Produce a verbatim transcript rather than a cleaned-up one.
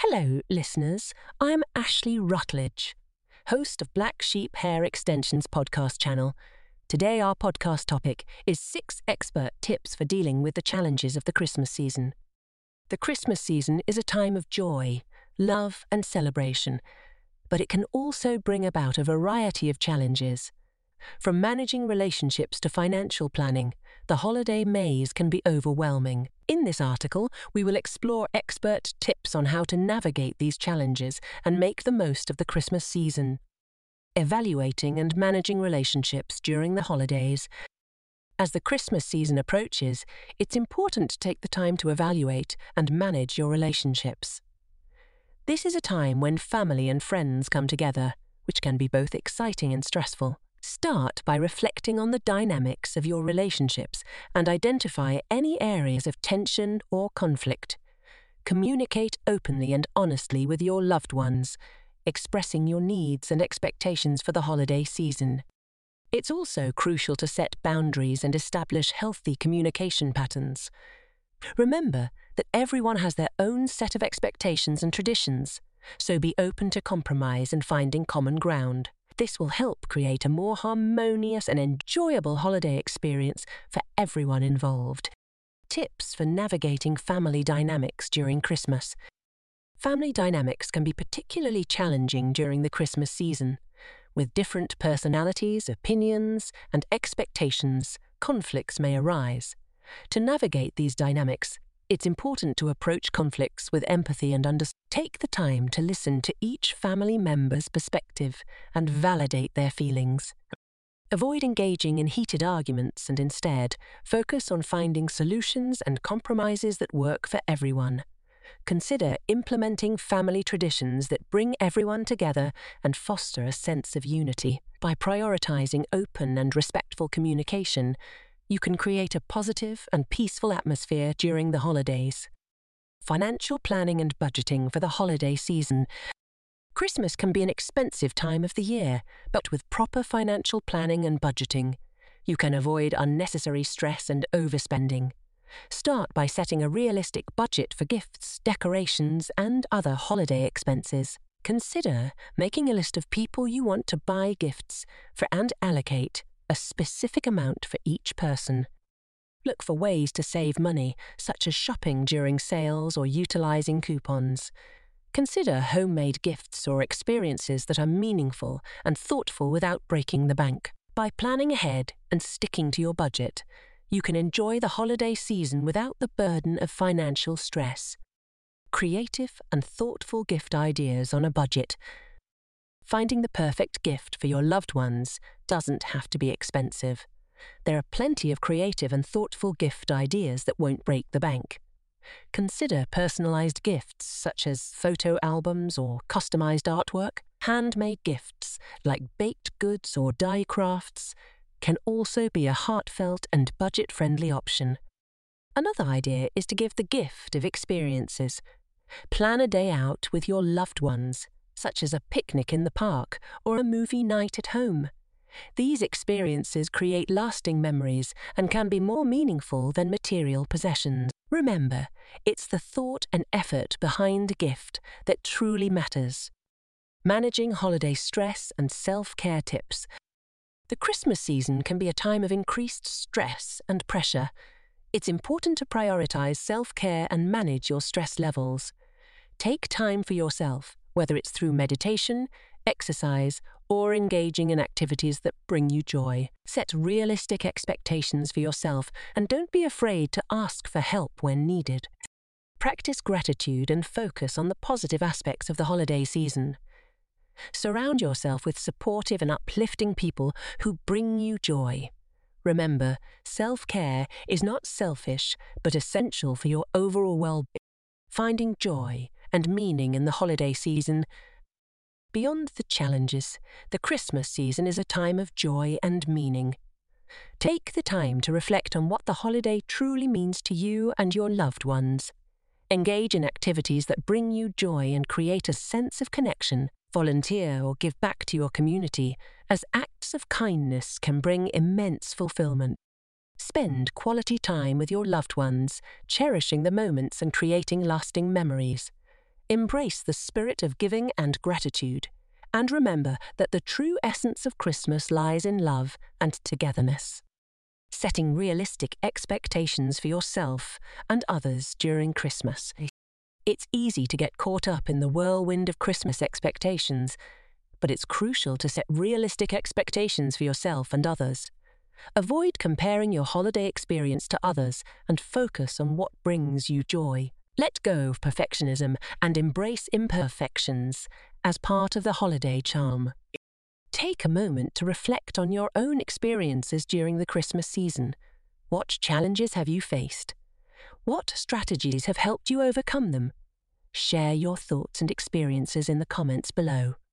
Hello, listeners. I'm Ashley Rutledge, host of Black Sheep Hair Extensions podcast channel. Today, our podcast topic is six expert tips for dealing with the challenges of the Christmas season. The Christmas season is a time of joy, love, and celebration, but it can also bring about a variety of challenges. From managing relationships to financial planning, the holiday maze can be overwhelming. In this article, we will explore expert tips on how to navigate these challenges and make the most of the Christmas season. Evaluating and managing relationships during the holidays. As the Christmas season approaches, it's important to take the time to evaluate and manage your relationships. This is a time when family and friends come together, which can be both exciting and stressful. Start by reflecting on the dynamics of your relationships and identify any areas of tension or conflict. Communicate openly and honestly with your loved ones, expressing your needs and expectations for the holiday season. It's also crucial to set boundaries and establish healthy communication patterns. Remember that everyone has their own set of expectations and traditions, so be open to compromise and finding common ground. This will help create a more harmonious and enjoyable holiday experience for everyone involved. Tips for navigating family dynamics during Christmas. Family dynamics can be particularly challenging during the Christmas season. With different personalities, opinions, and expectations, conflicts may arise. To navigate these dynamics, it's important to approach conflicts with empathy and understanding. Take the time to listen to each family member's perspective and validate their feelings. Avoid engaging in heated arguments and instead focus on finding solutions and compromises that work for everyone. Consider implementing family traditions that bring everyone together and foster a sense of unity. By prioritizing open and respectful communication, you can create a positive and peaceful atmosphere during the holidays. Financial planning and budgeting for the holiday season. Christmas can be an expensive time of the year, but with proper financial planning and budgeting, you can avoid unnecessary stress and overspending. Start by setting a realistic budget for gifts, decorations, and other holiday expenses. Consider making a list of people you want to buy gifts for and allocate a specific amount for each person. Look for ways to save money, such as shopping during sales or utilizing coupons. Consider homemade gifts or experiences that are meaningful and thoughtful without breaking the bank. By planning ahead and sticking to your budget, you can enjoy the holiday season without the burden of financial stress. Creative and thoughtful gift ideas on a budget. Finding the perfect gift for your loved ones doesn't have to be expensive. There are plenty of creative and thoughtful gift ideas that won't break the bank. Consider personalized gifts such as photo albums or customized artwork. Handmade gifts like baked goods or die crafts can also be a heartfelt and budget-friendly option. Another idea is to give the gift of experiences. Plan a day out with your loved ones, such as a picnic in the park or a movie night at home. These experiences create lasting memories and can be more meaningful than material possessions. Remember, it's the thought and effort behind the gift that truly matters. Managing holiday stress and self-care tips. The Christmas season can be a time of increased stress and pressure. It's important to prioritize self-care and manage your stress levels. Take time for yourself, whether it's through meditation, exercise, or engaging in activities that bring you joy. Set realistic expectations for yourself and don't be afraid to ask for help when needed. Practice gratitude and focus on the positive aspects of the holiday season. Surround yourself with supportive and uplifting people who bring you joy. Remember, self-care is not selfish, but essential for your overall well-being. Finding joy and meaning in the holiday season. Beyond the challenges, the Christmas season is a time of joy and meaning. Take the time to reflect on what the holiday truly means to you and your loved ones. Engage in activities that bring you joy and create a sense of connection. Volunteer or give back to your community, as acts of kindness can bring immense fulfillment. Spend quality time with your loved ones, cherishing the moments and creating lasting memories. Embrace the spirit of giving and gratitude, and remember that the true essence of Christmas lies in love and togetherness. Setting realistic expectations for yourself and others during Christmas. It's easy to get caught up in the whirlwind of Christmas expectations, but it's crucial to set realistic expectations for yourself and others. Avoid comparing your holiday experience to others and focus on what brings you joy. Let go of perfectionism and embrace imperfections as part of the holiday charm. Take a moment to reflect on your own experiences during the Christmas season. What challenges have you faced? What strategies have helped you overcome them? Share your thoughts and experiences in the comments below.